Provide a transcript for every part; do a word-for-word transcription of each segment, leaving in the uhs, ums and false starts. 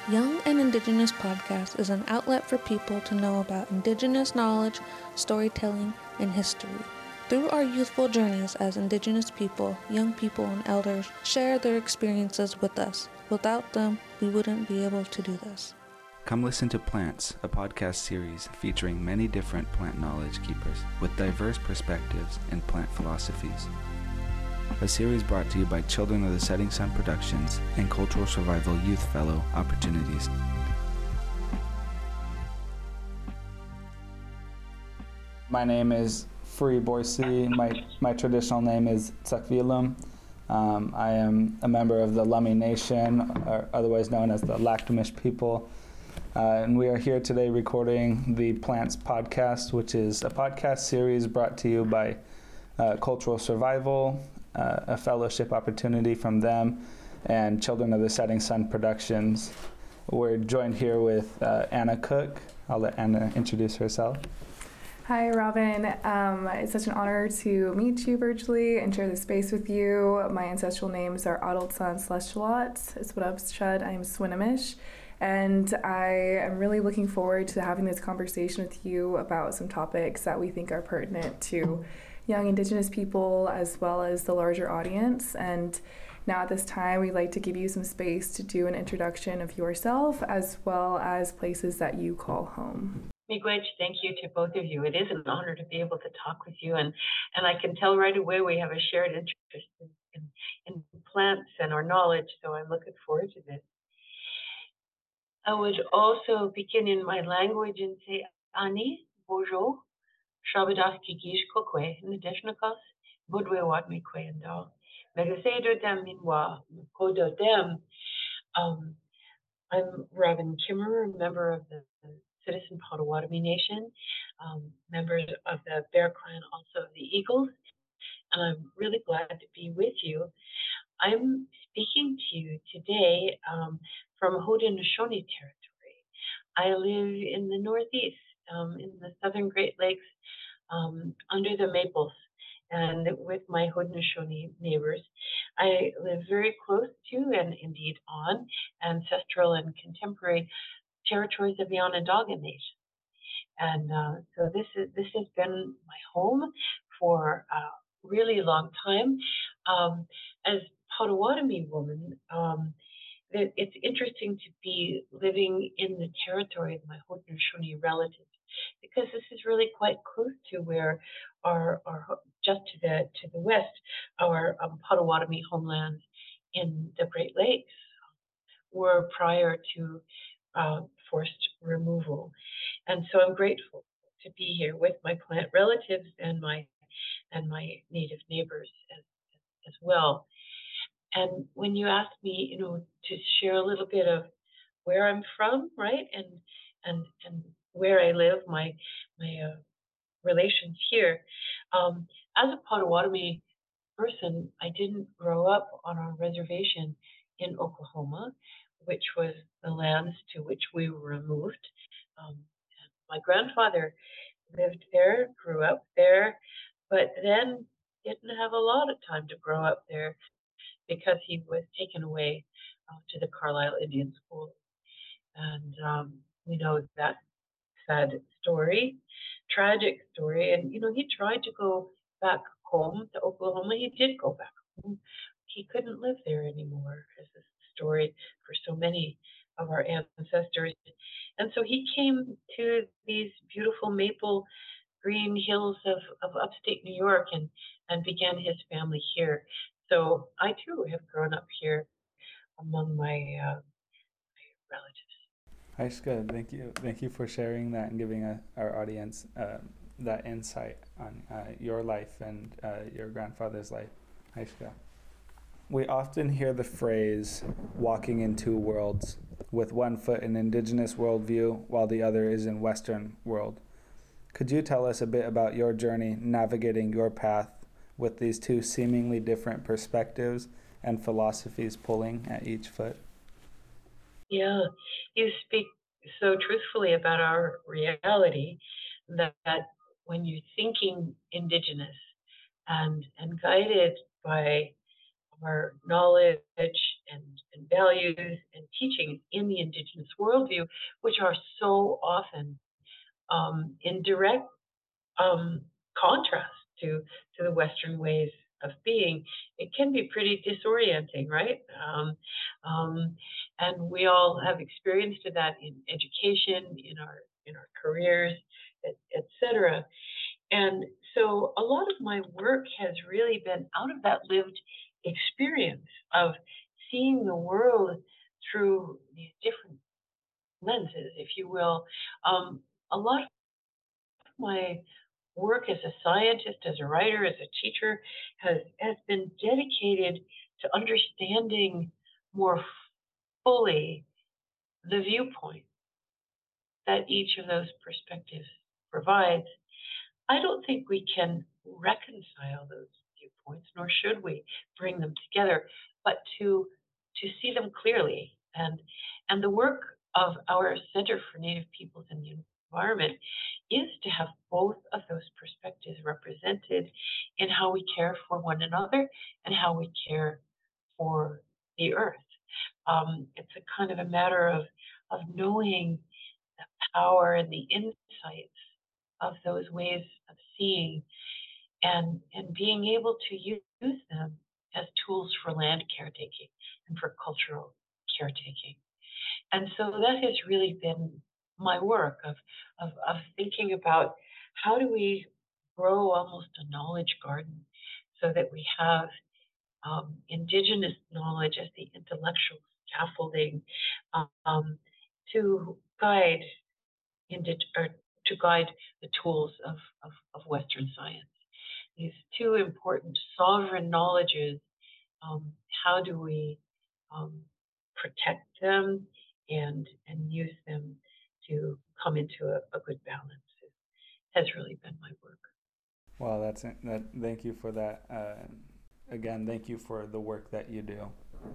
Young and Indigenous Podcast is an outlet for people to know about Indigenous knowledge, storytelling, and history. Through our youthful journeys as Indigenous people, young people and elders share their experiences with us. Without them, we wouldn't be able to do this. Come listen to Plants, a podcast series featuring many different plant knowledge keepers with diverse perspectives and plant philosophies. A series brought to you by Children of the Setting Sun Productions and Cultural Survival Youth Fellow Opportunities. My name is Furi Borsi. My, my traditional name is Tsakvilum. Um, I am a member of the Lummi Nation, or otherwise known as the Lakhtamish people. Uh, and we are here today recording the Plants Podcast, which is a podcast series brought to you by uh, Cultural Survival, uh, a fellowship opportunity from them, and Children of the Setting Sun Productions. We're joined here with uh, Anna Cook. I'll let Anna introduce herself. Hi, Robin. Um, it's such an honor to meet you virtually and share this space with you. My ancestral names are Adoltsan Celestialat, Swedabstad, I'm Swinomish. And I am really looking forward to having this conversation with you about some topics that we think are pertinent to young Indigenous people as well as the larger audience. And now at this time, we'd like to give you some space to do an introduction of yourself as well as places that you call home. Miigwech, thank you to both of you. It is an honor to be able to talk with you, and, and I can tell right away we have a shared interest in, in, in plants and our knowledge, so I'm looking forward to this. I would also begin in my language and say, Ani, Bojo, Shabadak Gigish Kokwe, Nadeshnakos, Budwe Watmi Kwayandal, Megasedo Dem Minwa, Kodo Dem. Um, I'm Robin Kimmer, a member of the Citizen Potawatomi Nation, um, members of the Bear Clan, also of the Eagles, and I'm really glad to be with you. I'm speaking to you today um, from Haudenosaunee territory. I live in the northeast, um, in the southern Great Lakes, um, under the maples, and with my Haudenosaunee neighbors. I live very close to, and indeed on, ancestral and contemporary territories of the Onondaga Nation. And uh, so this is this has been my home for a really long time. Um, as Potawatomi woman, um, it, it's interesting to be living in the territory of my Haudenosaunee relatives, because this is really quite close to where our, our just to the to the west, our um, Potawatomi homelands in the Great Lakes were prior to uh, forced removal. And so I'm grateful to be here with my plant relatives and my and my native neighbors as, as well. And when you ask me, you know, to share a little bit of where I'm from, right, and and and where I live, my my uh, relations here, um, as a Potawatomi person, I didn't grow up on a reservation in Oklahoma, which was the lands to which we were removed. Um, my grandfather lived there, grew up there, but then didn't have a lot of time to grow up there because he was taken away uh, to the Carlisle Indian School. And um, we know that sad story, tragic story. And, you know, he tried to go back home to Oklahoma. He did go back home. He couldn't live there anymore, as is the story for so many of our ancestors. And so he came to these beautiful maple green hills of, of upstate New York and, and began his family here. So I too have grown up here among my, uh, my relatives. Aishka, thank you. Thank you for sharing that and giving uh, our audience uh, that insight on uh, your life and uh, your grandfather's life. Aishka. We often hear the phrase, walking in two worlds, with one foot in Indigenous worldview while the other is in Western world. Could you tell us a bit about your journey navigating your path with these two seemingly different perspectives and philosophies pulling at each foot? Yeah, you speak so truthfully about our reality that, that when you're thinking Indigenous and, and guided by our knowledge and, and values and teachings in the Indigenous worldview, which are so often um, in direct um, contrast to, to the Western ways of being, it can be pretty disorienting, right? Um, um, and we all have experienced that in education, in our in our careers, et, et cetera. And so a lot of my work has really been out of that lived experience of seeing the world through these different lenses, if you will. Um, a lot of my work as a scientist, as a writer, as a teacher has, has been dedicated to understanding more fully the viewpoint that each of those perspectives provides. I don't think we can reconcile those viewpoints, nor should we bring them together, but to to see them clearly. And and the work of our Center for Native Peoples and the Environment is to have both of those perspectives represented in how we care for one another and how we care for the earth. Um, it's a kind of a matter of of knowing the power and the insights of those ways of seeing and and being able to use them as tools for land caretaking and for cultural caretaking. And so that has really been my work of, of, of thinking about how do we grow almost a knowledge garden so that we have um, Indigenous knowledge as the intellectual scaffolding um, to guide indig- or to guide the tools of, of, of Western science. These two important sovereign knowledges, um, how do we um, protect them and and use them to come into a, a good balance has really been my work. Well, that's it. That. Thank you for that. Uh, again, thank you for the work that you do.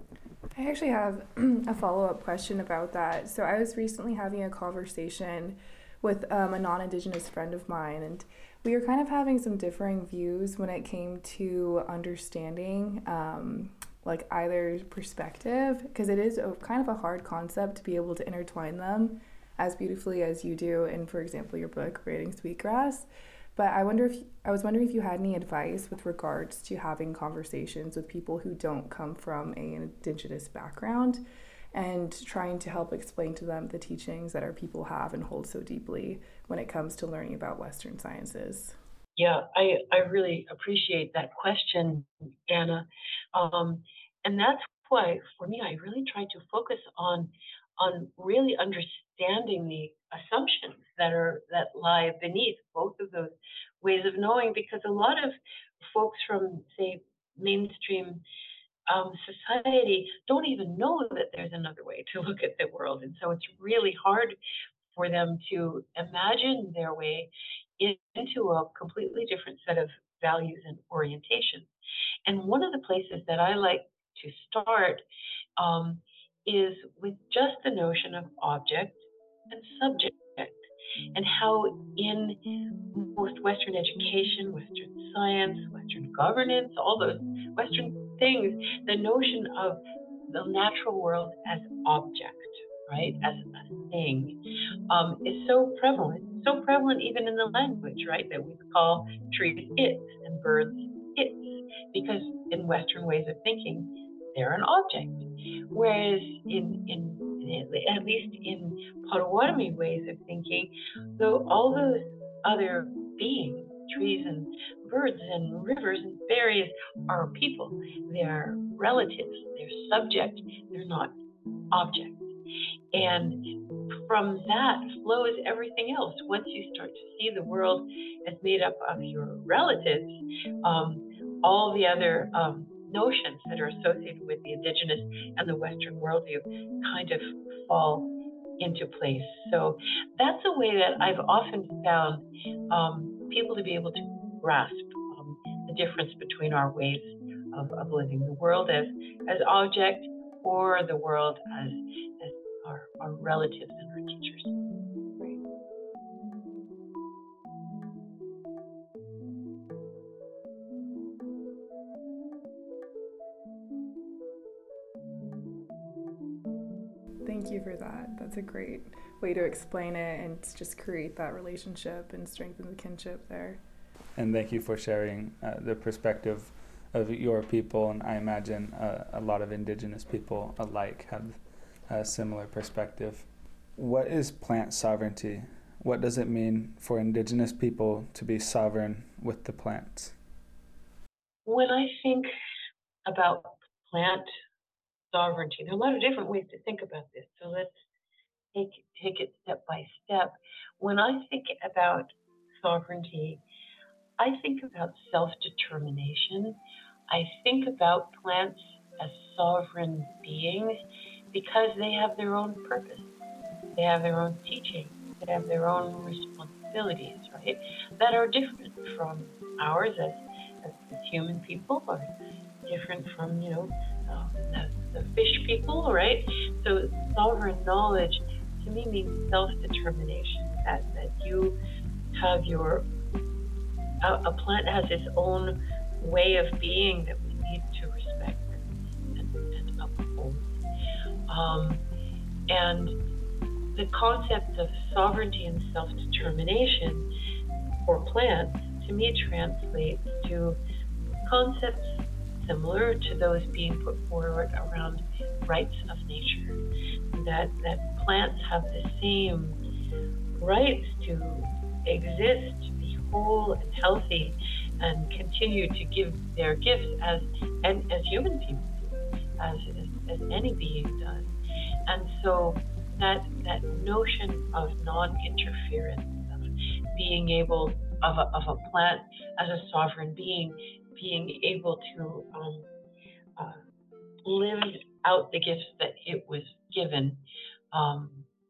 I actually have a follow-up question about that. So I was recently having a conversation with um, a non-Indigenous friend of mine, and we were kind of having some differing views when it came to understanding um, like either perspective, because it is a, kind of a hard concept to be able to intertwine them as beautifully as you do in, for example, your book, Creating Sweetgrass. But I wonder if I was wondering if you had any advice with regards to having conversations with people who don't come from an Indigenous background and trying to help explain to them the teachings that our people have and hold so deeply when it comes to learning about Western sciences. Yeah, I, I really appreciate that question, Anna. Um, and that's why, for me, I really try to focus on on really understanding the assumptions that are that lie beneath both of those ways of knowing, because a lot of folks from, say, mainstream um, society don't even know that there's another way to look at the world, and so it's really hard for them to imagine their way into a completely different set of values and orientations. And one of the places that I like to start um, is with just the notion of object and subject, and how in most Western education, Western science, Western governance, all those Western things, the notion of the natural world as object, right, as a thing, um, is so prevalent, so prevalent even in the language, right, that we call trees its and birds its, because in Western ways of thinking, they're an object. Whereas in, in, in at least in Potawatomi ways of thinking, though all those other beings, trees and birds and rivers and berries, are people. They're relatives, they're subject, they're not objects. And from that flows everything else. Once you start to see the world as made up of your relatives, um, all the other um, notions that are associated with the Indigenous and the Western worldview kind of fall into place. So that's a way that I've often found um, people to be able to grasp um, the difference between our ways of, of living, the world as as object, or the world as as our, our relatives and our teachers. Thank you for that. That's a great way to explain it and to just create that relationship and strengthen the kinship there. And thank you for sharing uh, the perspective of your people, and I imagine uh, a lot of Indigenous people alike have a similar perspective. What is plant sovereignty? What does it mean for Indigenous people to be sovereign with the plants? When I think about plant sovereignty, there are a lot of different ways to think about this. So let's take take it step by step. When I think about sovereignty, I think about self-determination. I think about plants as sovereign beings because they have their own purpose. They have their own teaching. They have their own responsibilities, right? That are different from ours as, as, as human people, or different from, you know, uh, the, the fish people, right? So sovereign knowledge to me means self-determination, that, that you have your, a, a plant has its own way of being that we need to respect and, and, and uphold. Um, and the concept of sovereignty and self-determination for plants, to me, translates to concepts similar to those being put forward around rights of nature. That, that plants have the same rights to exist, to be whole and healthy, and continue to give their gifts as and as human people do, as, as, as any being does. And so that that notion of non-interference, of being able, of a, of a plant as a sovereign being, being able to um, uh, live out the gifts that it was given um,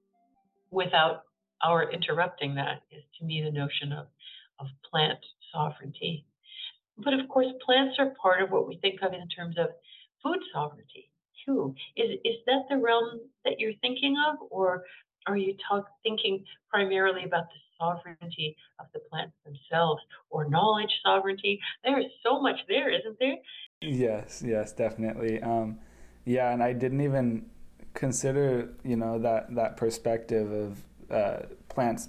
without our interrupting that, is to me the notion of, of plant sovereignty. But of course, plants are part of what we think of in terms of food sovereignty too. Is is that the realm that you're thinking of, or are you talk, thinking primarily about the sovereignty of the plants themselves, or knowledge sovereignty? There is so much there, isn't there? Yes, yes, definitely. Um, yeah, and I didn't even consider, you know, that, that perspective of uh, plants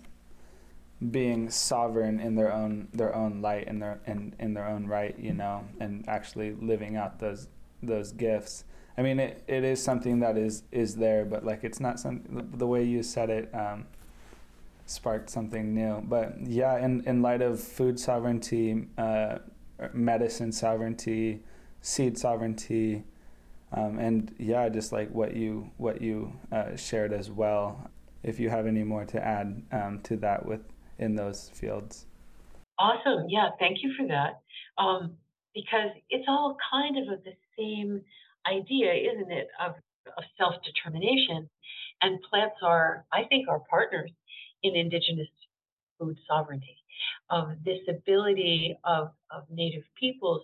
being sovereign in their own their own light and their in, in their own right, you know, and actually living out those those gifts. I mean, it, it is something that is, is there, but like it's not some the, the way you said it um, sparked something new. But yeah, in, in light of food sovereignty, uh, medicine sovereignty, seed sovereignty, um, and yeah, just like what you what you uh, shared as well. If you have any more to add um, to that with in those fields. Awesome. Yeah, thank you for that. Um, because it's all kind of the same idea, isn't it, of, of self-determination. And plants are, I think, are partners in Indigenous food sovereignty, of this ability of, of Native peoples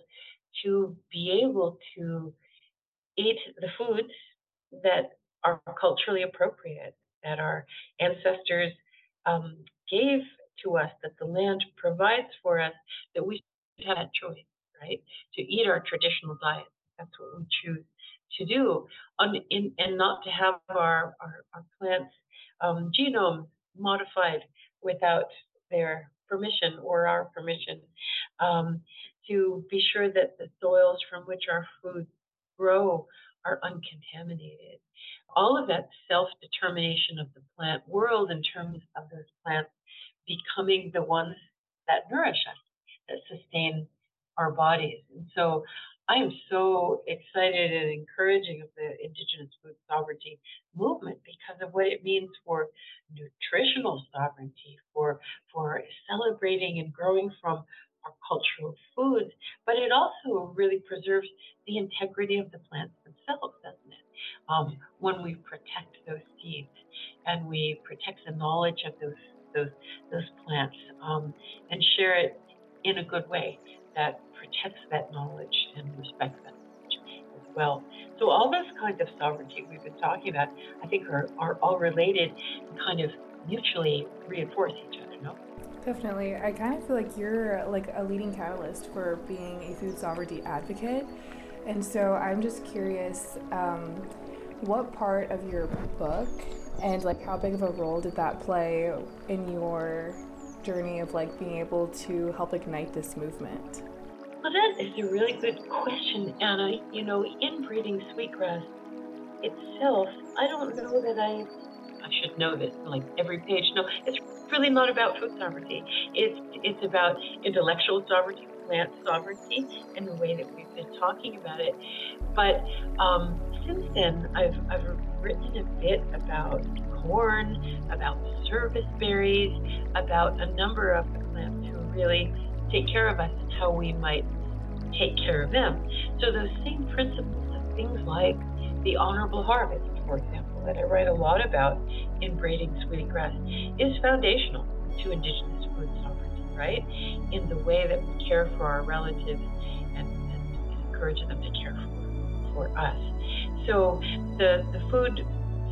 to be able to eat the foods that are culturally appropriate, that our ancestors um, gave to us, that the land provides for us, that we should have that choice, right? To eat our traditional diet. That's what we choose to do, on, in, and not to have our, our, our plants' um, genomes modified without their permission or our permission, um, to be sure that the soils from which our food grow are uncontaminated. All of that self-determination of the plant world in terms of those plants becoming the ones that nourish us, that sustain our bodies. And so I am so excited and encouraging of the Indigenous food sovereignty movement because of what it means for nutritional sovereignty, for, for celebrating and growing from our cultural foods, but it also really preserves the integrity of the plants themselves, doesn't it? Um, when we protect those seeds and we protect the knowledge of those those those plants um, and share it in a good way that protects that knowledge and respects that knowledge as well. So all those kinds of sovereignty we've been talking about, I think, are, are all related and kind of mutually reinforce each other, no? Definitely. I kind of feel like you're like a leading catalyst for being a food sovereignty advocate. And so I'm just curious, um, what part of your book and like how big of a role did that play in your journey of like being able to help ignite this movement? Well, that is a really good question, Anna. You know, inbreeding sweetgrass itself, I don't know that I, I should know this, like every page. No, it's really not about food sovereignty. It's, it's about intellectual sovereignty, plant sovereignty, and the way that we've been talking about it. But um, since then, I've, I've written a bit about corn, about service berries, about a number of the plants who really take care of us and how we might take care of them. So those same principles of things like the honorable harvest, for example, that I write a lot about in braiding sweetgrass, is foundational to Indigenous food sovereignty, right? In the way that we care for our relatives and, and encourage them to care for, for us. So the, the food,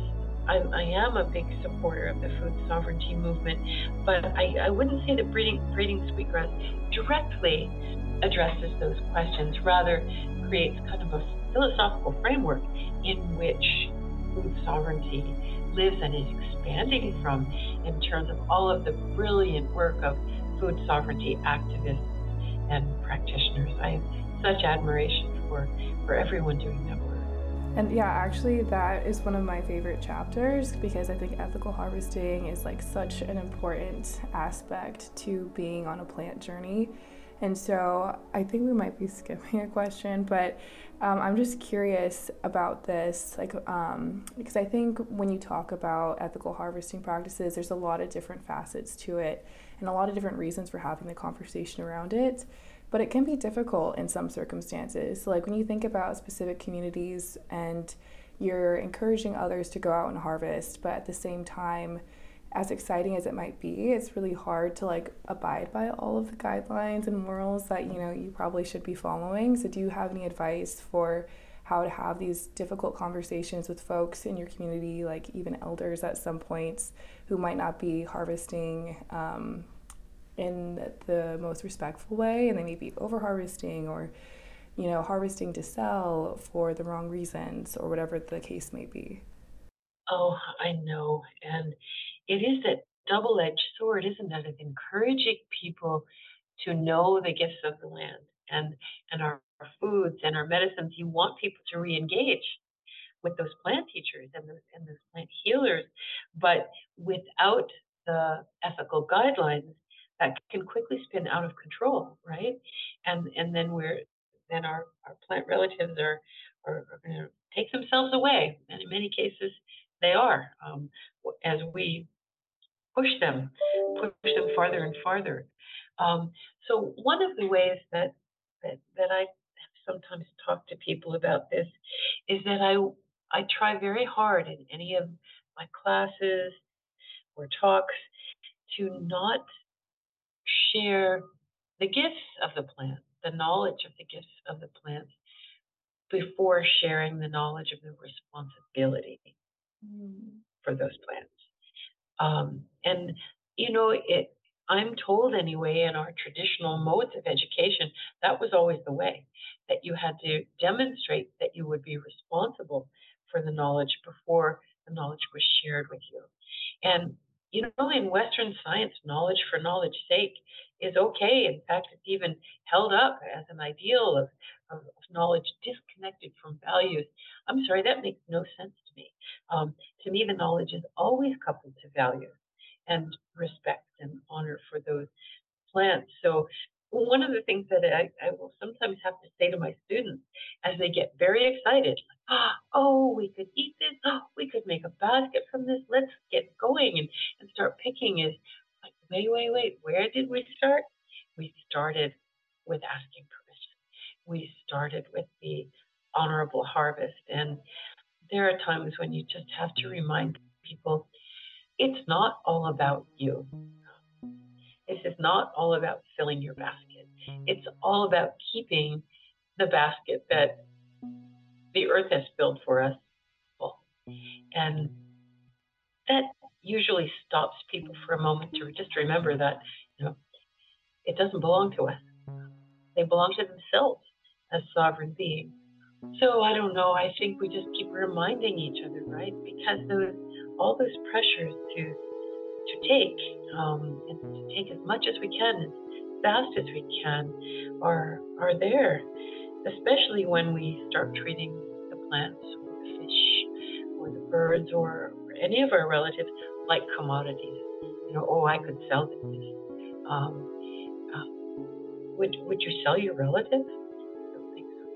I, I am a big supporter of the food sovereignty movement, but I, I wouldn't say that breeding, breeding sweetgrass directly addresses those questions, rather creates kind of a philosophical framework in which food sovereignty lives and is expanding from, in terms of all of the brilliant work of food sovereignty activists and practitioners. I have such admiration for, for everyone doing that work. And yeah, actually that is one of my favorite chapters because I think ethical harvesting is like such an important aspect to being on a plant journey. And so I think we might be skipping a question, but um, I'm just curious about this, like, um, because I think when you talk about ethical harvesting practices, there's a lot of different facets to it and a lot of different reasons for having the conversation around it. But it can be difficult in some circumstances. So like when you think about specific communities and you're encouraging others to go out and harvest, but at the same time, as exciting as it might be, it's really hard to like abide by all of the guidelines and morals that, you know, you probably should be following. So do you have any advice for how to have these difficult conversations with folks in your community, like even elders at some points who might not be harvesting um, in the most respectful way, and they may be over harvesting or, you know, harvesting to sell for the wrong reasons or whatever the case may be? Oh, I know. And it is that double-edged sword, isn't it, of encouraging people to know the gifts of the land and, and our, our foods and our medicines. You want people to re-engage with those plant teachers and those, and those plant healers, but without the ethical guidelines, that can quickly spin out of control, right? And and then we're then our, our plant relatives are are, are going to take themselves away, and in many cases they are, um, as we push them, push them farther and farther. Um, so one of the ways that that that I sometimes talk to people about this is that I I try very hard in any of my classes or talks to not share the gifts of the plant, the knowledge of the gifts of the plants, before sharing the knowledge of the responsibility Mm. for those plants. Um, and, you know, it, I'm told anyway, in our traditional modes of education, that was always the way, that you had to demonstrate that you would be responsible for the knowledge before the knowledge was shared with you. And, you know, in Western science, knowledge for knowledge's sake is okay. In fact, it's even held up as an ideal of, of, of knowledge disconnected from values. I'm sorry, that makes no sense to me. Um, to me, the knowledge is always coupled to values and respect and honor for those plants. So one of the things that I, I will sometimes have to say to my students as they get very excited, like, oh, we could eat this, oh, we could make a basket from this, let's get going and, and start picking, is like, wait, wait, wait, where did we start? We started with asking permission. We started with the honorable harvest. And there are times when you just have to remind people, it's not all about you. This is not all about filling your basket. It's all about keeping the basket that the earth has filled for us full. And that usually stops people for a moment to just remember that, you know, it doesn't belong to us. They belong to themselves as sovereign beings. So I don't know. I think we just keep reminding each other, right? Because those all those pressures to to take um, and to take as much as we can, as fast as we can, are are there. Especially when we start treating the plants or the fish or the birds or, or any of our relatives like commodities. You know, oh, I could sell this. Um, uh, would would you sell your relatives? I don't think so.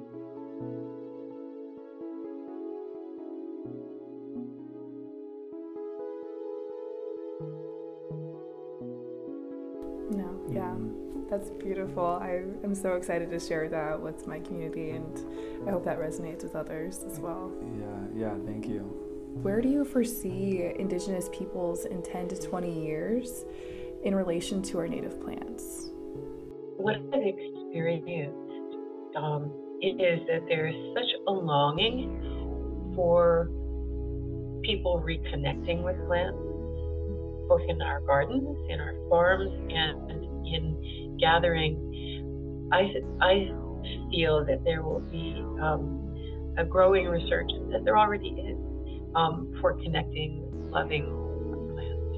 No, yeah, that's beautiful. I am so excited to share that with my community, and I hope that resonates with others as well. Yeah, yeah, thank you. Where do you foresee Indigenous peoples in ten to twenty years in relation to our native plants? What I've experienced um, is that there is such a longing for people reconnecting with plants, both in our gardens, in our farms, and in gathering. I, I feel that there will be um, a growing resurgence, as there already is, um, for connecting, loving plants.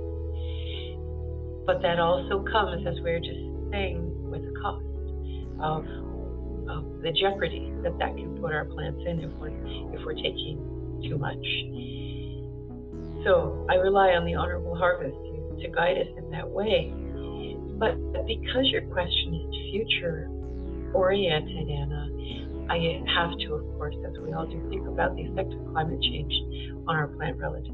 But that also comes, as we were just saying, with the cost of, of the jeopardy that that can put our plants in if we're, if we're taking too much. So I rely on the Honorable Harvest to, to guide us in that way. But because your question is future oriented, Anna, I have to, of course, as we all do, think about the effect of climate change on our plant relatives.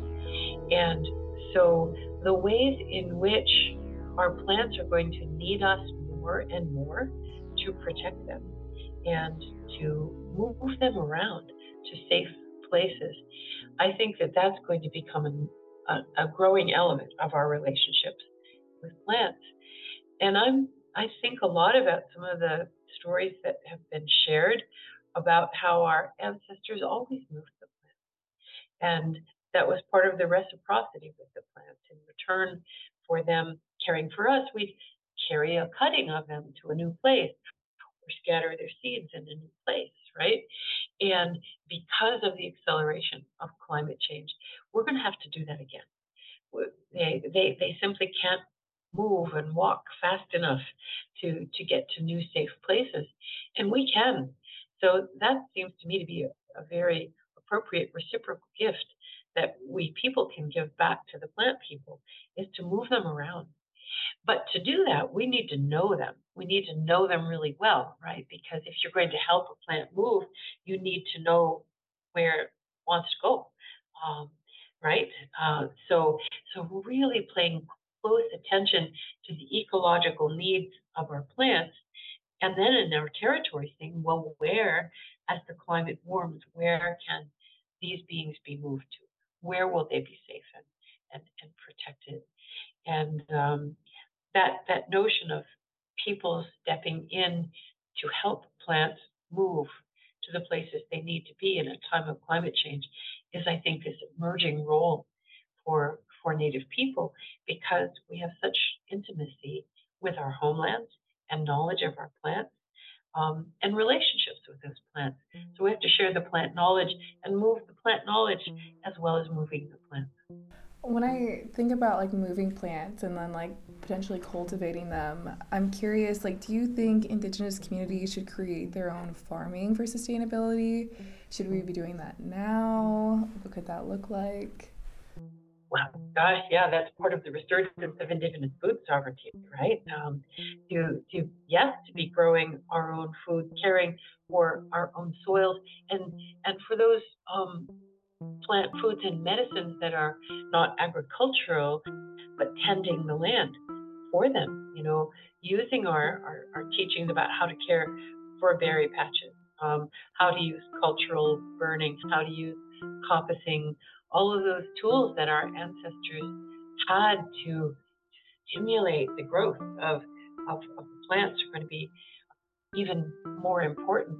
And so the ways in which our plants are going to need us more and more to protect them and to move them around to safe places, I think that that's going to become a, a, a growing element of our relationships with plants. And I'm, I think a lot about some of the stories that have been shared about how our ancestors always moved the plants. And that was part of the reciprocity with the plants. In return for them caring for us, we'd carry a cutting of them to a new place or scatter their seeds in a new place, right? And because of the acceleration of climate change, we're going to have to do that again. They, they, they simply can't move and walk fast enough to, to get to new safe places. And we can. So that seems to me to be a, a very appropriate reciprocal gift that we people can give back to the plant people, is to move them around. But to do that, we need to know them. We need to know them really well, right? Because if you're going to help a plant move, you need to know where it wants to go, um, right? Uh, so, so really paying close attention to the ecological needs of our plants, and then in our territory, saying, well, where, as the climate warms, where can these beings be moved to? Where will they be safe and and, and protected? And um, that that notion of people stepping in to help plants move to the places they need to be in a time of climate change is, I think, this emerging role for for Native people, because we have such intimacy with our homelands and knowledge of our plants um, and relationships with those plants. So we have to share the plant knowledge and move the plant knowledge as well as moving the plants. When I think about like moving plants and then like potentially cultivating them, I'm curious, like, do you think Indigenous communities should create their own farming for sustainability? Should we be doing that now? What could that look like? Well, gosh, yeah, that's part of the resurgence of Indigenous food sovereignty, right? Um, to, to, yes, to be growing our own food, caring for our own soils, and and for those um, plant foods and medicines that are not agricultural, but tending the land for them, you know, using our, our, our teachings about how to care for berry patches, um, how to use cultural burning, how to use coppicing, all of those tools that our ancestors had to stimulate the growth of, of, of the plants are going to be even more important.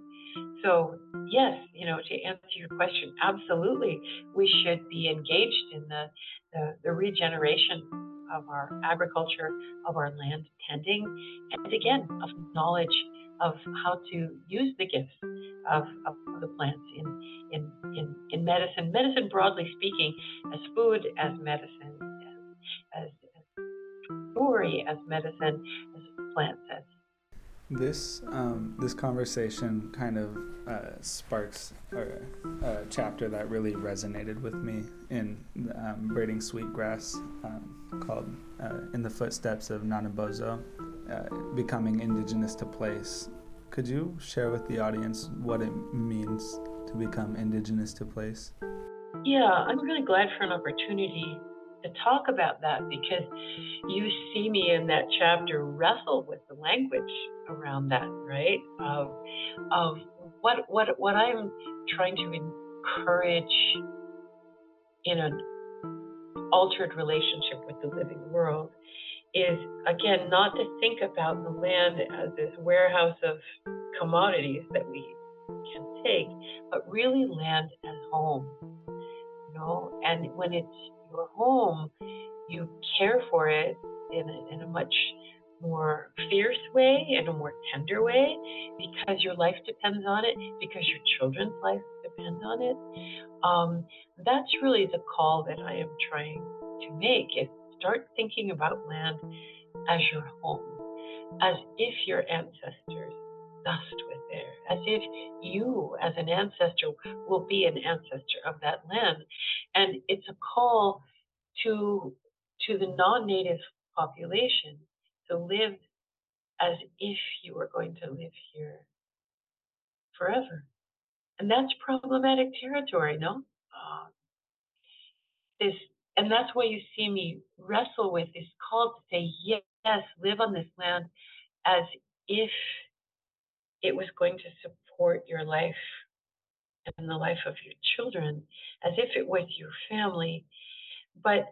So yes, you know, to answer your question, absolutely, we should be engaged in the, the, the regeneration of our agriculture, of our land tending, and again, of knowledge of how to use the gifts of, of the plants in, in, in, in medicine, medicine broadly speaking, as food, as medicine, as, as, as story, as medicine, as plants, as. This um, this conversation kind of uh, sparks a, a chapter that really resonated with me in um, Braiding Sweetgrass, um, called uh, In the Footsteps of Nanabozo, uh, Becoming Indigenous to Place. Could you share with the audience what it means to become indigenous to place? Yeah, I'm really glad for an opportunity to talk about that, because you see me in that chapter wrestle with the language around that, right? Of of what what what I'm trying to encourage in an altered relationship with the living world is, again, not to think about the land as this warehouse of commodities that we can take, but really land as home, you know? And when it's your home, you care for it in a, in a much more fierce way, in a more tender way, because your life depends on it, because your children's life depends on it. Um, that's really the call that I am trying to make, is start thinking about land as your home, as if your ancestors thused with there, as if you as an ancestor will be an ancestor of that land. And it's a call to to the non-native population to live as if you were going to live here forever. And that's problematic territory, no? Uh, this, and that's why you see me wrestle with this call to say, yes, live on this land as if it was going to support your life and the life of your children, as if it was your family. But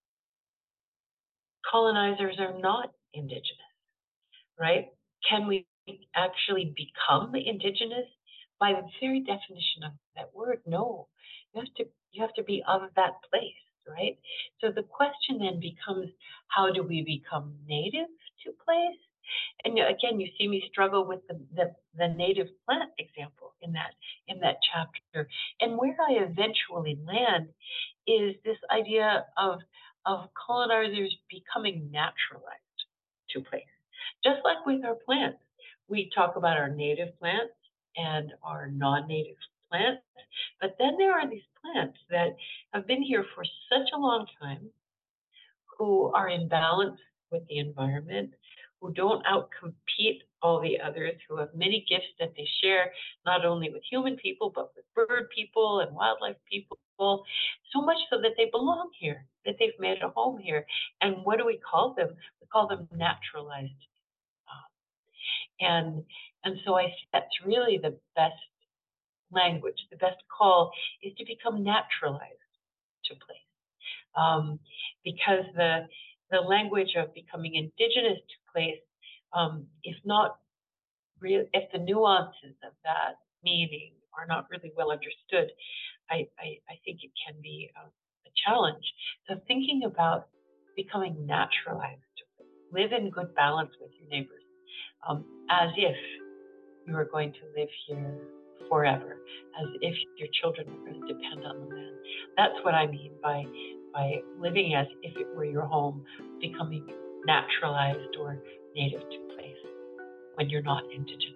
colonizers are not indigenous, right? Can we actually become indigenous? By the very definition of that word, no. You have to you have to be of that place, right? So the question then becomes, how do we become native to place? And again, you see me struggle with the, the, the native plant example in that in that chapter. And where I eventually land is this idea of of colonizers becoming naturalized to place. Just like with our plants, we talk about our native plants and our non-native plants, but then there are these plants that have been here for such a long time, who are in balance with the environment, who don't outcompete all the others, who have many gifts that they share, not only with human people, but with bird people and wildlife people, so much so that they belong here, that they've made a home here. And what do we call them? We call them naturalized. And, and so I think that's really the best language, the best call is to become naturalized to place. Um, because the the language of becoming indigenous to place, um, if not real, if the nuances of that meaning are not really well understood, I, I, I think it can be a, a challenge. So thinking about becoming naturalized to place, live in good balance with your neighbors, um, as if you are going to live here forever, as if your children are going to depend on the land. That's what I mean by by living as if it were your home, becoming naturalized or native to place when you're not indigenous.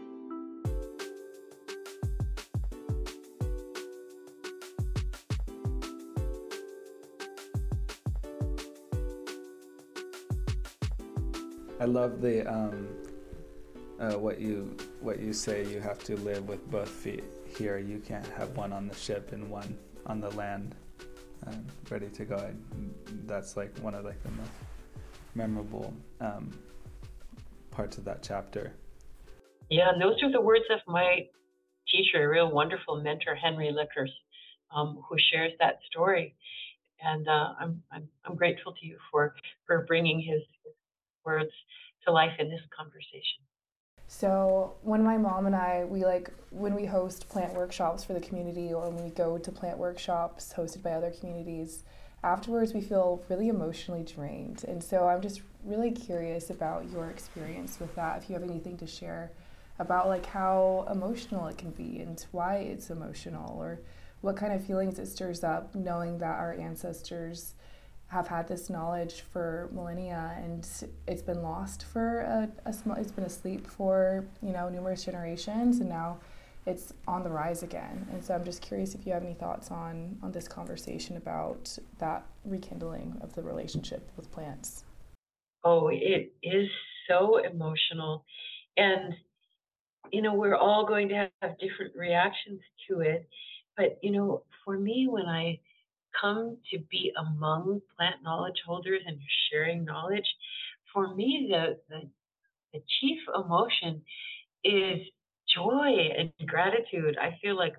I love the um, uh, what you what you say. You have to live with both feet here. You can't have one on the ship and one on the land, um, ready to go. I, that's like one of like the most memorable um, parts of that chapter. Yeah, and those are the words of my teacher, a real wonderful mentor, Henry Lickers, um, who shares that story. And uh, I'm, I'm I'm grateful to you for for bringing his, his words to life in this conversation. So when my mom and I, we like, when we host plant workshops for the community, or when we go to plant workshops hosted by other communities, afterwards we feel really emotionally drained. And so I'm just really curious about your experience with that, if you have anything to share about like how emotional it can be and why it's emotional, or what kind of feelings it stirs up knowing that our ancestors have had this knowledge for millennia and it's been lost for a, a small, it's been asleep for, you know, numerous generations, and now it's on the rise again. And so I'm just curious if you have any thoughts on, on this conversation about that rekindling of the relationship with plants. Oh, it is so emotional. And, you know, we're all going to have different reactions to it. But, you know, for me, when I come to be among plant knowledge holders and sharing knowledge, for me, the, the, the chief emotion is joy and gratitude. I feel like,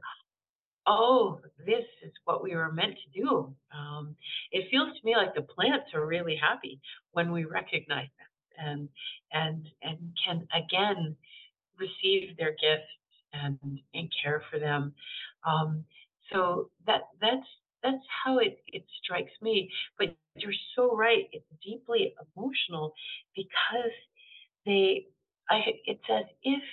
oh, this is what we were meant to do. Um, it feels to me like the plants are really happy when we recognize them and and and can again receive their gifts and and care for them. Um, so that that's that's how it, it strikes me. But you're so right. It's deeply emotional because they I it's as if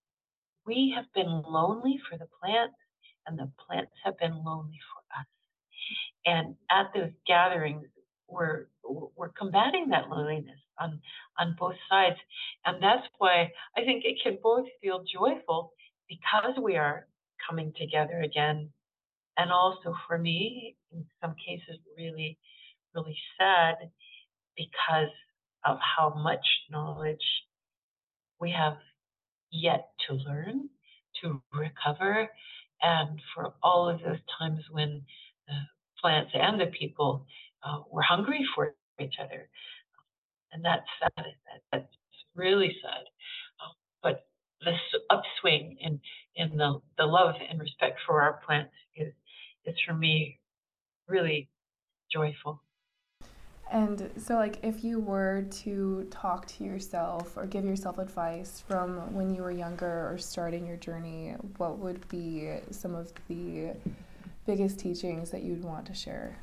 we have been lonely for the plants and the plants have been lonely for us. And at those gatherings, we're we're combating that loneliness on on both sides, and that's why I think it can both feel joyful because we are coming together again, and also for me, in some cases, really really sad because of how much knowledge we have yet to learn, to recover, and for all of those times when the plants and the people uh, were hungry for each other. And that's sad. That, that's really sad. Uh, but this upswing in, in the, the love and respect for our plants is, is for me really joyful. And so, like, if you were to talk to yourself or give yourself advice from when you were younger or starting your journey, what would be some of the biggest teachings that you'd want to share?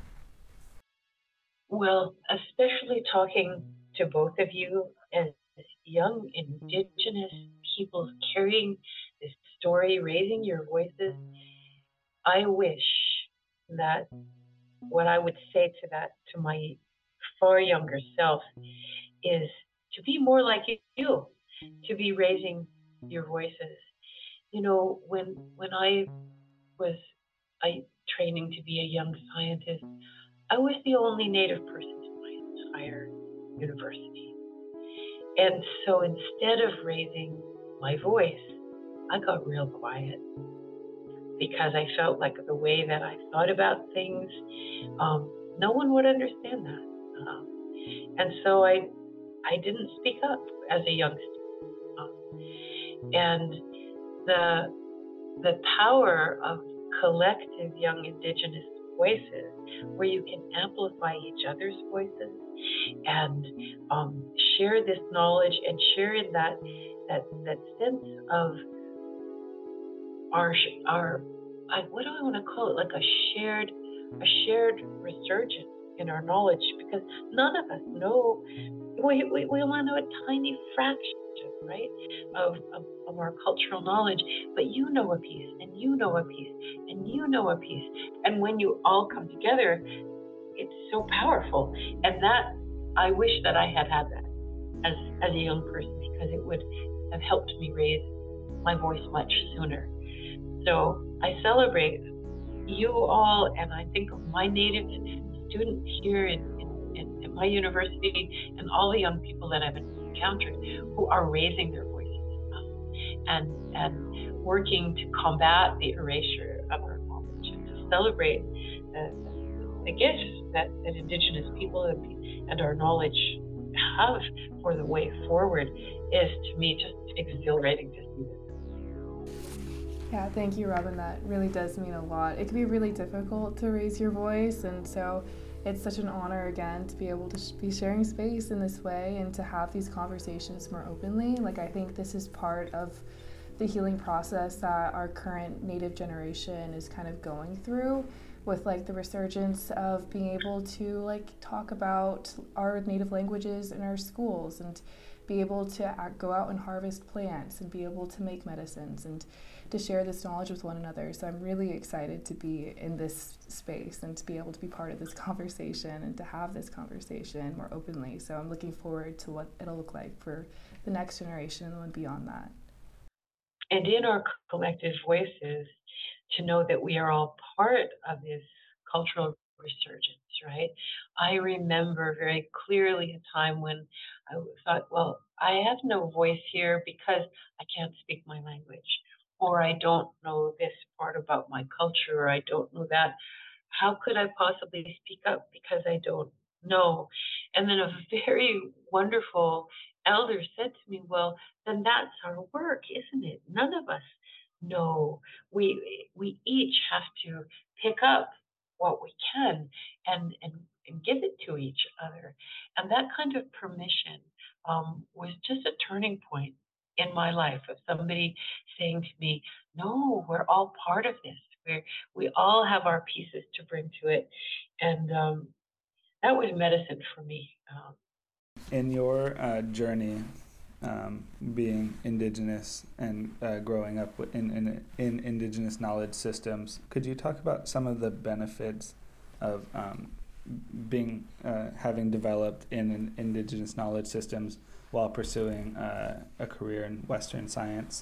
Well, especially talking to both of you as young Indigenous people carrying this story, raising your voices, I wish that what I would say to that, to my far younger self, is to be more like you, to be raising your voices. You know, when when I was I training to be a young scientist, I was the only Native person in my entire university. And so instead of raising my voice, I got real quiet because I felt like the way that I thought about things, um, no one would understand that. Um, and so I I didn't speak up as a youngster. Um, and the the power of collective young Indigenous voices, where you can amplify each other's voices and um, share this knowledge and share in that that that sense of our our I, what do I want to call it? Like a shared a shared resurgence in our knowledge, because none of us know. We we, we want to know a tiny fraction, right, of, of of our cultural knowledge, but you know a piece, and you know a piece, and you know a piece, and when you all come together, it's so powerful. And that, I wish that I had had that as as a young person, because it would have helped me raise my voice much sooner. So I celebrate you all, and I think of my Native students here in, in, in, in my university and all the young people that I've encountered who are raising their voices um, and and working to combat the erasure of our knowledge and to celebrate the, the gifts that, that Indigenous people and, and our knowledge have for the way forward is, to me, just exhilarating to see this. Yeah, thank you, Robin. That really does mean a lot. It can be really difficult to raise your voice, and so it's such an honor again to be able to sh- be sharing space in this way and to have these conversations more openly. Like, I think this is part of the healing process that our current Native generation is kind of going through, with like the resurgence of being able to like talk about our Native languages in our schools and be able to act, go out and harvest plants and be able to make medicines and to share this knowledge with one another. So I'm really excited to be in this space and to be able to be part of this conversation and to have this conversation more openly. So I'm looking forward to what it'll look like for the next generation and beyond that. And in our collective voices, to know that we are all part of this cultural resurgence, right? I remember very clearly a time when I thought, well, I have no voice here because I can't speak my language, or I don't know this part about my culture, or I don't know that. How could I possibly speak up because I don't know? And then a very wonderful elder said to me, well, then that's our work, isn't it? None of us know. We we each have to pick up what we can and and, and give it to each other. And that kind of permission um, was just a turning point in my life of somebody saying to me, no, we're all part of this. We're, we all have our pieces to bring to it. And um, that was medicine for me. Um, in your uh, journey um, being Indigenous and uh, growing up in, in, in Indigenous knowledge systems, could you talk about some of the benefits of um, being uh, having developed in, in Indigenous knowledge systems while pursuing uh, a career in Western science?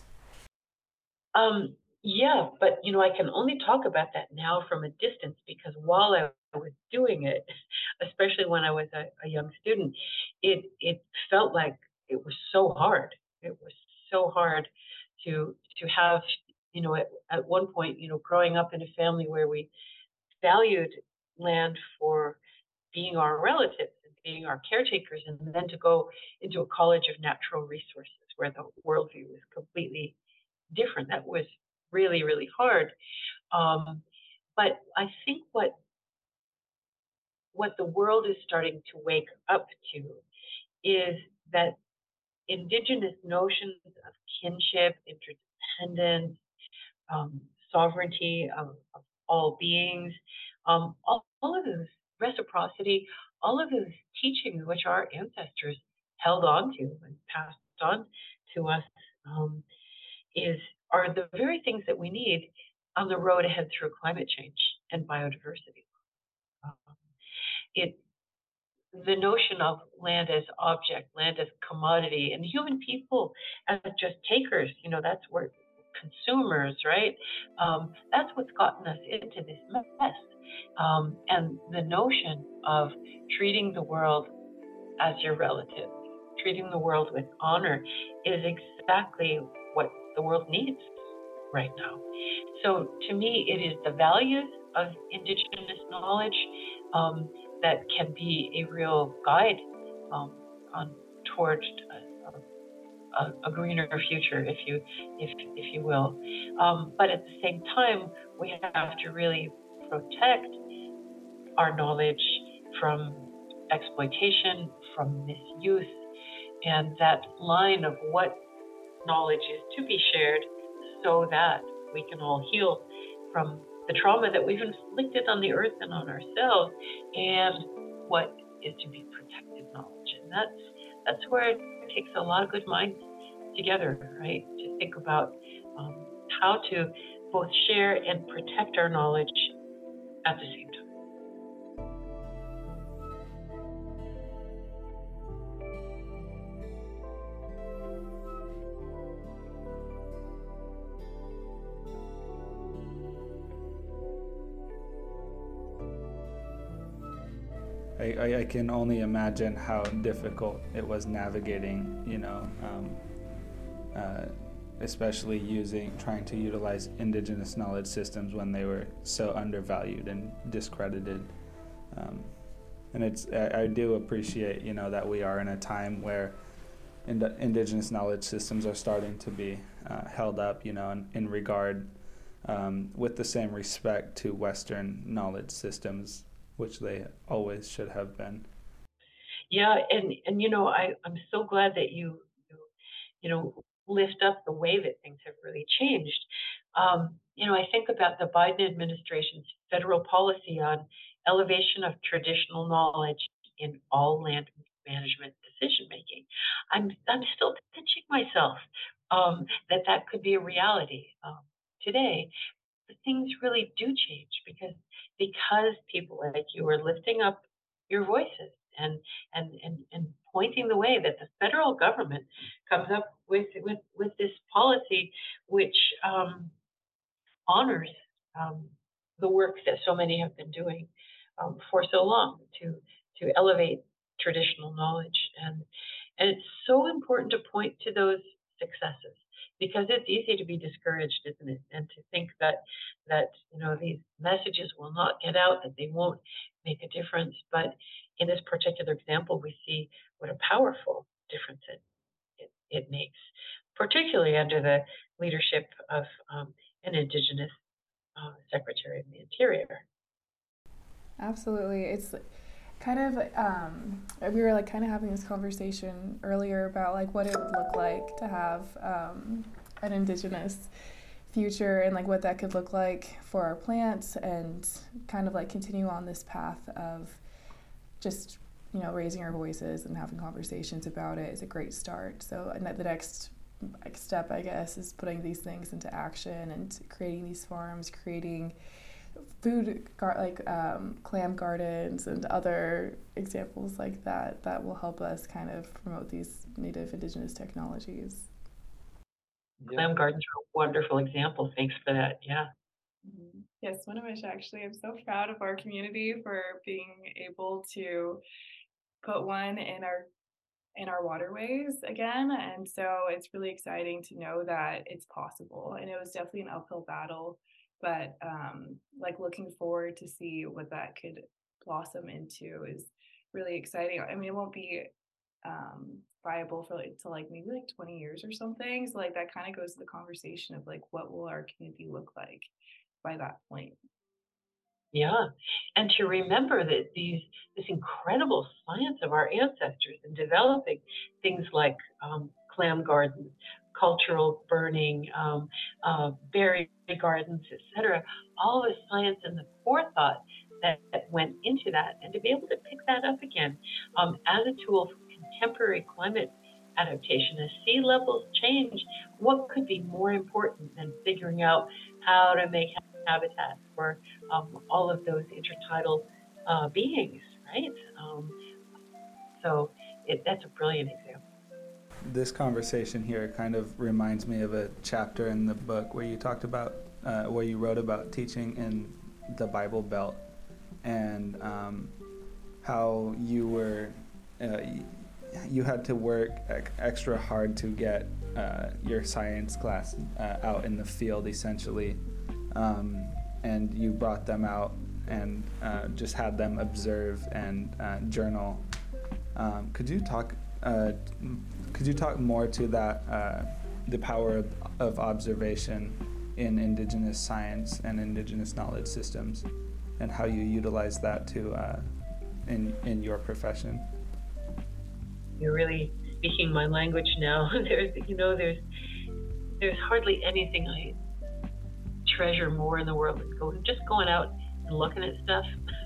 Um, yeah, but you know, I can only talk about that now from a distance because while I was doing it, especially when I was a, a young student, it it felt like it was so hard. It was so hard to to have, you know, at, at one point, you know, growing up in a family where we valued land for being our relatives and being our caretakers, and then to go into a college of natural resources where the worldview was completely different. That was really, really hard. Um, but I think what what the world is starting to wake up to is that Indigenous notions of kinship, interdependence, um, sovereignty of, of all beings, um, all, all of this reciprocity, all of those teachings which our ancestors held on to and passed on to us, um, is are the very things that we need on the road ahead through climate change and biodiversity. Um, it the notion of land as object, land as commodity, and human people as just takers, you know, that's where consumers, right? Um, that's what's gotten us into this mess. Um, and the notion of treating the world as your relative, treating the world with honor is exactly what the world needs right now. So to me, it is the values of Indigenous knowledge um, that can be a real guide um, on towards a, a, a greener future, if you if if you will. Um, but at the same time, we have to really protect our knowledge from exploitation, from misuse, and that line of what knowledge is to be shared so that we can all heal from the trauma that we've inflicted on the earth and on ourselves, and what is to be protected knowledge. And that's that's where it takes a lot of good minds together, right? To think about um, how to both share and protect our knowledge at the same time. I, I, I can only imagine how difficult it was navigating, you know, um, uh, especially using, trying to utilize Indigenous knowledge systems when they were so undervalued and discredited. Um, and it's, I, I do appreciate, you know, that we are in a time where ind- Indigenous knowledge systems are starting to be uh, held up, you know, in, in regard um, with the same respect to Western knowledge systems, which they always should have been. Yeah, and and you know, I I'm so glad that you you, you know lift up the way that things have really changed. Um, you know, I think about the Biden administration's federal policy on elevation of traditional knowledge in all land management decision making. I'm I'm still pinching myself um, that that could be a reality um, today. But things really do change because because people like you are lifting up your voices and and and, and pointing the way that the federal government comes up with with, with this policy which um, honors um, the work that so many have been doing um, for so long to to elevate traditional knowledge. And and it's so important to point to those successes because it's easy to be discouraged, isn't it? And to think that that you know these messages will not get out, that they won't make a difference. But in this particular example, we see what a powerful difference it it, it makes, particularly under the leadership of um, an Indigenous uh, Secretary of the Interior. Absolutely. It's kind of, um, we were like kind of having this conversation earlier about like what it would look like to have um, an Indigenous future and like what that could look like for our plants and kind of like continue on this path of just, you know, raising our voices and having conversations about it is a great start. So and the next step, I guess, is putting these things into action and creating these farms, creating food gar- like um, clam gardens and other examples like that that will help us kind of promote these native Indigenous technologies. Clam gardens are a wonderful example. Thanks for that. Yeah. Mm-hmm. Yes, Swinomish, actually, I'm so proud of our community for being able to put one in our in our waterways again. And so it's really exciting to know that it's possible. And it was definitely an uphill battle, but um, like looking forward to see what that could blossom into is really exciting. I mean, it won't be um, viable for like to like maybe like twenty years or something. So like that kind of goes to the conversation of like, what will our community look like by that point? Yeah, and to remember that these this incredible science of our ancestors in developing things like um, clam gardens, cultural burning, um, uh, berry gardens, et cetera, all the science and the forethought that, that went into that, and to be able to pick that up again um, as a tool for contemporary climate adaptation. As sea levels change, what could be more important than figuring out how to make habitat for um, all of those intertidal uh, beings, right? Um, so it, that's a brilliant example. This conversation here kind of reminds me of a chapter in the book where you talked about, uh, where you wrote about teaching in the Bible Belt and um, how you were, uh, you had to work extra hard to get uh, your science class uh, out in the field, essentially. Um, and you brought them out and uh, just had them observe and uh, journal. Um, could you talk? Uh, could you talk more to that? Uh, the power of, of observation in Indigenous science and Indigenous knowledge systems, and how you utilize that to uh, in in your profession. You're really speaking my language now. There's, you know, there's there's hardly anything I treasure more in the world than going, just going out and looking at stuff,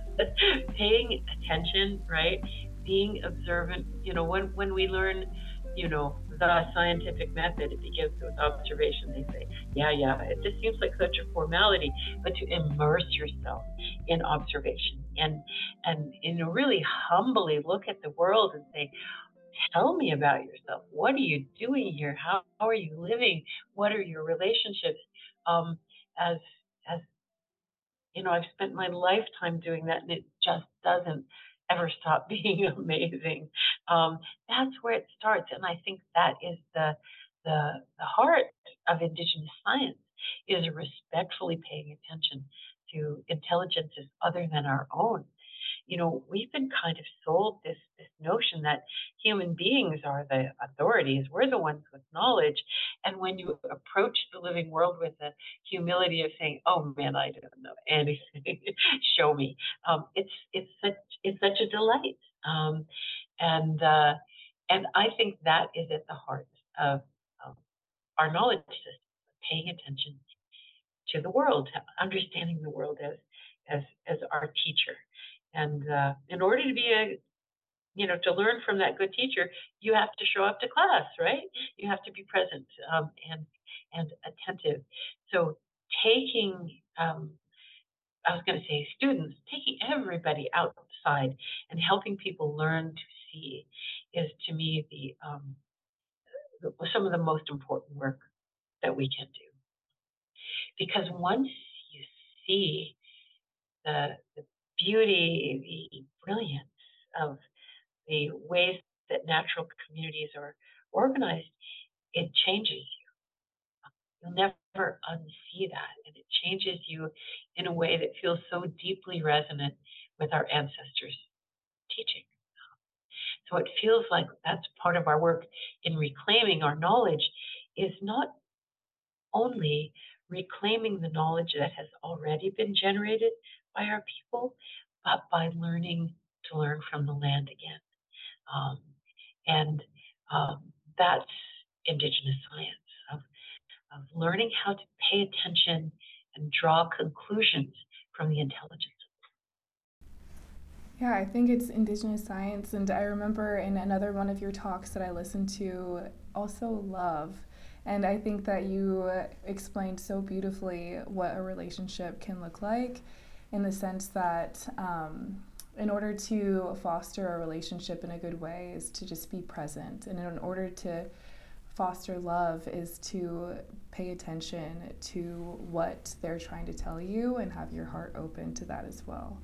paying attention, right? Being observant. You know, when when we learn, you know, the scientific method, it begins with observation. They say, yeah, yeah, it just seems like such a formality, but to immerse yourself in observation and and you know really humbly look at the world and say, tell me about yourself. What are you doing here? How, how are you living? What are your relationships? Um, as as you know, I've spent my lifetime doing that, and it just doesn't ever stop being amazing. Um, that's where it starts, and I think that is the the the heart of Indigenous science, is respectfully paying attention to intelligences other than our own. You know, we've been kind of sold this this notion that human beings are the authorities. We're the ones with knowledge. And when you approach the living world with the humility of saying, "Oh man, I don't know anything. Show me," um, it's it's such it's such a delight. Um, and uh, and I think that is at the heart of um, our knowledge system, paying attention to the world, understanding the world as as as our teacher. And uh, in order to be a you know, to learn from that good teacher, you have to show up to class, right? You have to be present um, and and attentive. So taking, um, I was going to say students, taking everybody outside and helping people learn to see is to me the, um, the some of the most important work that we can do. Because once you see the, the beauty, the brilliance of the ways that natural communities are organized, it changes you. You'll never unsee that. And it changes you in a way that feels so deeply resonant with our ancestors' teaching. So it feels like that's part of our work in reclaiming our knowledge, is not only reclaiming the knowledge that has already been generated by our people, but by learning to learn from the land again. Um, and um, that's Indigenous science, of, of learning how to pay attention and draw conclusions from the intelligence. Yeah, I think it's Indigenous science, and I remember in another one of your talks that I listened to, also love. And I think that you explained so beautifully what a relationship can look like, in the sense that um, in order to foster a relationship in a good way is to just be present. And in order to foster love is to pay attention to what they're trying to tell you and have your heart open to that as well.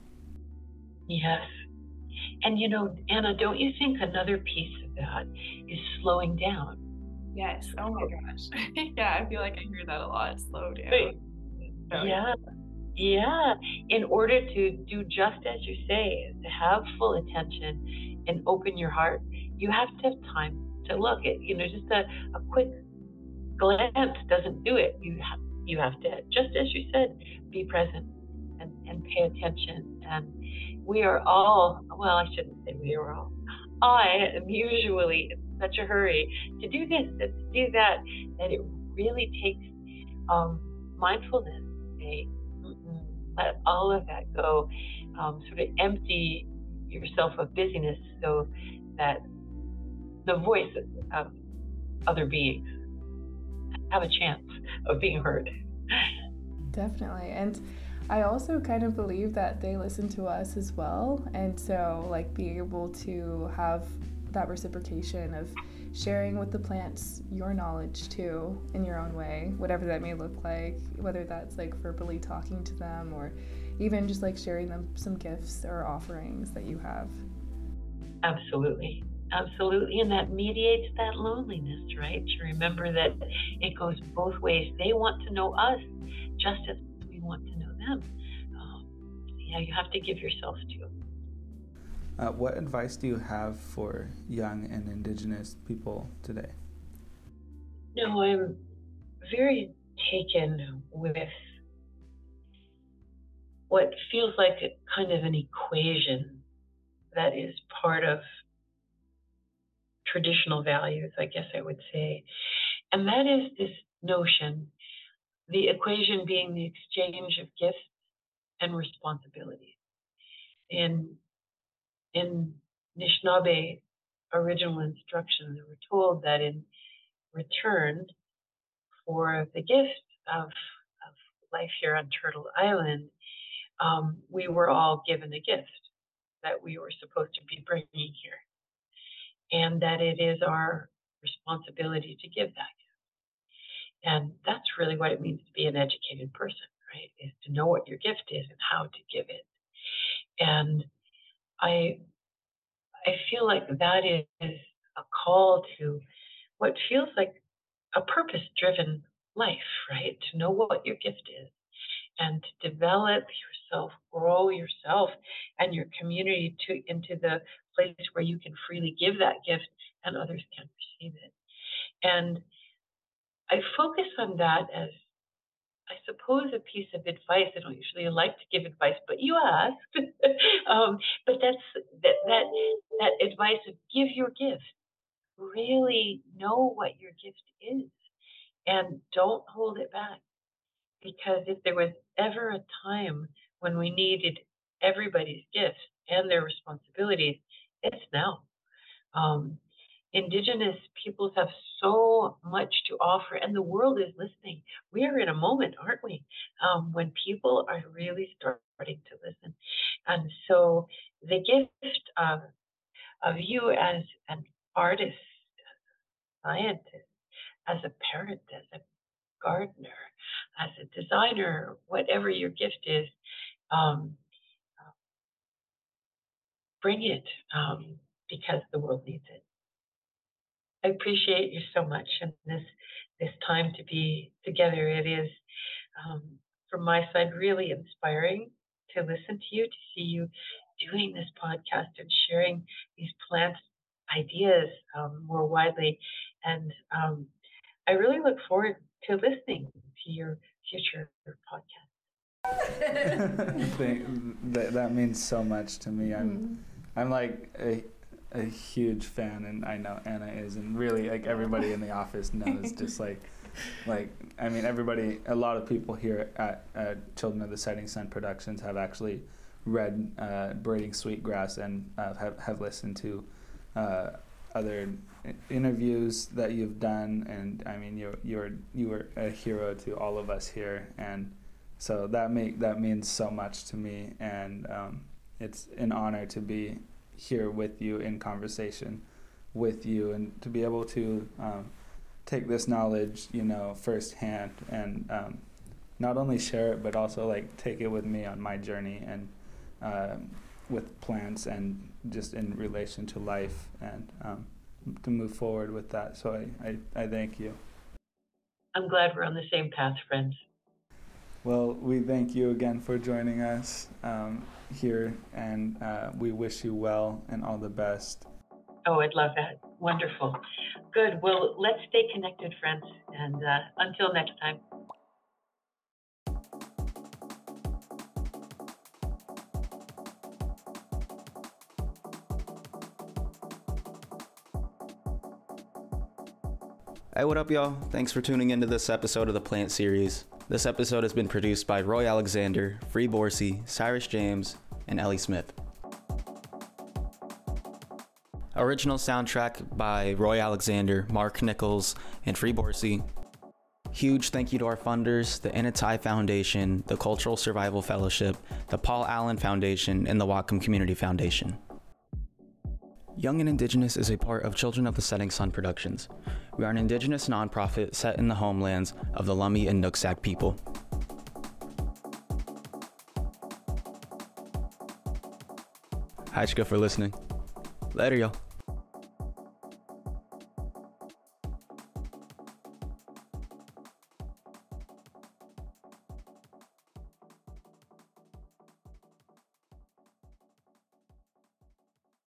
Yes. And you know, Anna, don't you think another piece of that is slowing down? Yes. Oh my gosh. Yeah, I feel like I hear that a lot. Slow down. Right. So, Yeah. Yeah. In order to do just as you say, to have full attention and open your heart, you have to have time to look at, you know, just a, a quick glance doesn't do it. You have, you have to, just as you said, be present and, and pay attention. And we are all, well, I shouldn't say we are all. I am usually in such a hurry to do this, to do that, that it really takes um, mindfulness. Okay? Let all of that go. Um, sort of empty yourself of busyness so that the voice of other beings have a chance of being heard. Definitely. And I also kind of believe that they listen to us as well. And so, like, being able to have that reciprocation of sharing with the plants your knowledge too, in your own way, whatever that may look like, whether that's like verbally talking to them or even just like sharing them some gifts or offerings that you have. Absolutely. Absolutely. And that mediates that loneliness, right? To remember that it goes both ways. They want to know us just as we want to know them. Um, yeah, you have to give yourself to. Uh, what advice do you have for young and Indigenous people today? No, I'm very taken with what feels like a kind of an equation that is part of traditional values, I guess I would say. And that is this notion, the equation being the exchange of gifts and responsibilities. In, in Anishinaabe original instructions, we were told that in return for the gift of, of life here on Turtle Island, um, we were all given a gift that we were supposed to be bringing here. And that it is our responsibility to give that gift. And that's really what it means to be an educated person, right? Is to know what your gift is and how to give it. And I I feel like that is a call to what feels like a purpose-driven life, right? To know what your gift is and to develop yourself, grow yourself and your community to into the place where you can freely give that gift and others can receive it. And I focus on that as, I suppose, a piece of advice. I don't usually like to give advice, but you asked. um, but that's that, that that advice of give your gift. Really know what your gift is and don't hold it back. Because if there was ever a time when we needed everybody's gifts and their responsibilities, it's now. Um, Indigenous peoples have so much to offer, and the world is listening. We are in a moment, aren't we, um, when people are really starting to listen. And so the gift of, of you as an artist, scientist, as a parent, as a gardener, as a designer, whatever your gift is, um, bring it um, because the world needs it. I appreciate you so much, and this this time to be together. It is, um, from my side, really inspiring to listen to you, to see you doing this podcast and sharing these plant ideas um, more widely. And um, I really look forward to listening to your future podcast. Thank- that, that means so much to me. I'm mm. I'm like a a huge fan, and I know Anna is, and really like everybody in the office knows. Just like like I mean, everybody, a lot of people here at, at Children of the Setting Sun Productions have actually read uh, Braiding Sweetgrass and uh, have have listened to uh, other interviews that you've done, and I mean, you're you're you were a hero to all of us here, and so that make that means so much to me, and um, it's an honor to be here with you in conversation with you, and to be able to um, take this knowledge, you know, firsthand, and um, not only share it, but also like take it with me on my journey, and uh, with plants, and just in relation to life, and um, to move forward with that. So I, I, I thank you. I'm glad we're on the same path, friends. Well, we thank you again for joining us um, here, and uh, we wish you well and all the best. Oh, I'd love that. Wonderful. Good. Well, let's stay connected, friends, and uh, until next time. Hey, what up, y'all? Thanks for tuning into this episode of the Plant Series. This episode has been produced by Roy Alexander, Free Borsey, Cyrus James, and Ellie Smith. Original soundtrack by Roy Alexander, Mark Nichols, and Free Borsey. Huge thank you to our funders, the Initai Foundation, the Cultural Survival Fellowship, the Paul Allen Foundation, and the Whatcom Community Foundation. Young and Indigenous is a part of Children of the Setting Sun Productions. We are an Indigenous nonprofit set in the homelands of the Lummi and Nooksack people. Hi, Chika, for listening. Later, y'all.